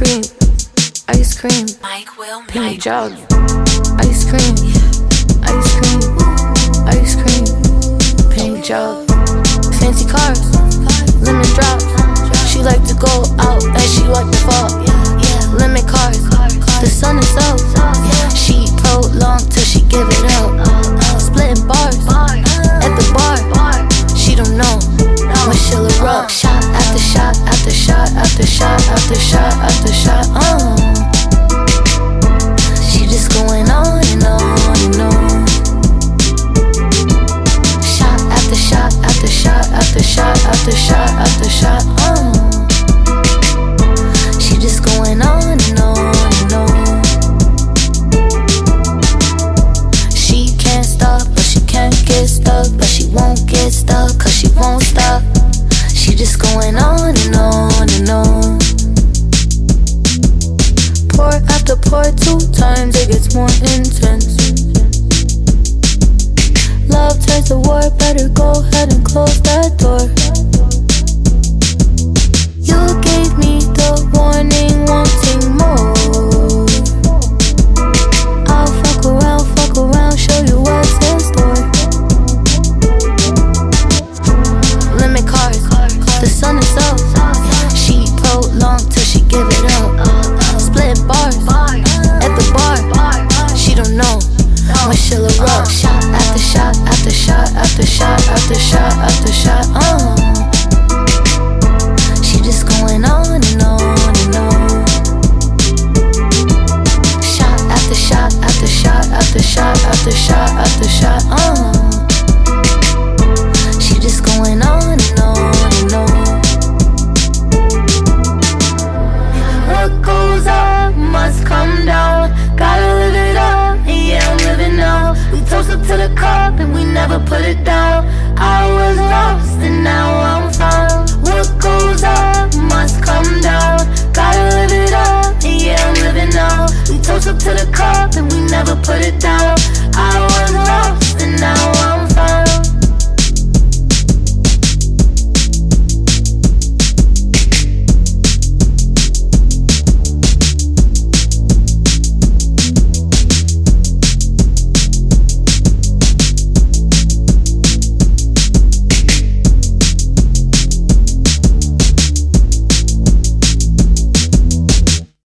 cream, ice cream, Mike Will pink jug, ice cream, ice cream, ice cream, pink jug, fancy cars, lemon drops. She like to go out and she like to fall. Lemon cars, the sun is out. She prolonged till she give it up. Splitting bars at the bar. She don't know when she'll erupt. Shot after shot after shot after shot after shot after shot. She just going on and on and on. Shot after shot after shot after shot after shot after shot. She just going on and on and on. She can't stop, but she can't get stuck. But she won't get stuck, cause she won't stop. She just going on and on and on. Pour after pour, 2 times it gets more intense. Love turns to war, better go ahead and close that door. You gave me the warning, wanting more. I'll fuck around, show you what's in store. Lemon cars, the sun is up. She prolonged till she give it up. Splitting bars at the bar. She don't know when she'll erupt. Shot after shot after shot after shot after shot after shot. She just going on and on and on. Shot after shot after shot after shot after shot after shot. She just going on and on and on. What goes up must come down. Gotta live it up, and yeah, I'm living now. We toast up to the cup and we never put it down. I was lost and now I'm found. What goes up must come down. Gotta live it up, and yeah, I'm living now. We toast up to the cup and we never put it down. I was lost and now I'm